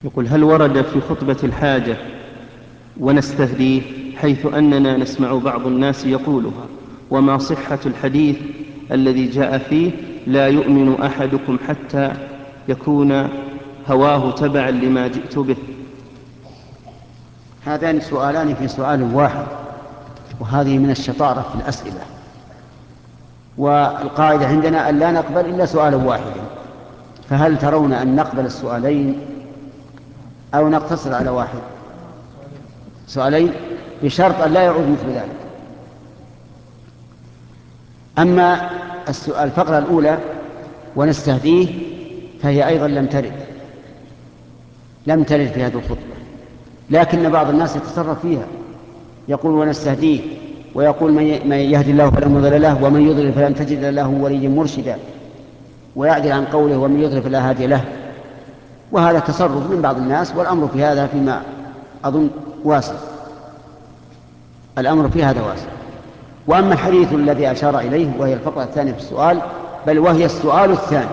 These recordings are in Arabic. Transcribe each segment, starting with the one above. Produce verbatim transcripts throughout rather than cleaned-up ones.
يقول: هل ورد في خطبة الحاجة ونستهديه حيث أننا نسمع بعض الناس يقولها، وما صحة الحديث الذي جاء فيه لا يؤمن أحدكم حتى يكون هواه تبعا لما جئت به؟ هذان سؤالان في سؤال واحد، وهذه من الشطارة في الأسئلة. والقاعدة عندنا أن لا نقبل إلا سؤالا واحدا، فهل ترون أن نقبل السؤالين أو نقتصر على واحد؟ سؤالين بشرط أن لا يعود مثل ذلك. أما السؤال الفقرة الأولى ونستهديه فهي أيضا لم ترد لم ترد في هذه الخطبة، لكن بعض الناس يتصرف فيها، يقول ونستهديه، ويقول من يهدي الله فلا مضل له ومن يضلل فلن تجد له وليا مرشدا، ويعدل عن قوله ومن يضلل فلا هادي له. وهذا تصرف من بعض الناس، والأمر في هذا فيما أظن واسع، الأمر في هذا واسع. وأما الحديث الذي أشار إليه وهي الفقرة الثانية في السؤال، بل وهي السؤال الثاني،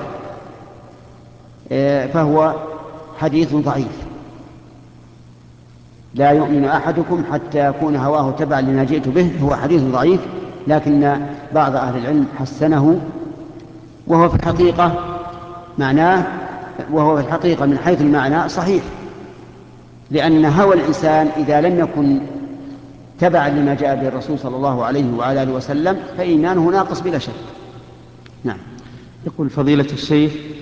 فهو حديث ضعيف: لا يؤمن أحدكم حتى يكون هواه تبعا لما جئت به. هو حديث ضعيف، لكن بعض أهل العلم حسنه، وهو في الحقيقة معناه وهو في الحقيقة من حيث المعنى صحيح، لأن هوى الإنسان إذا لم يكن تبعا لما جاء به الرسول صلى الله عليه وعلى آله وسلم فإيمانه ناقص بلا شك. نعم. يقول فضيلة الشيخ: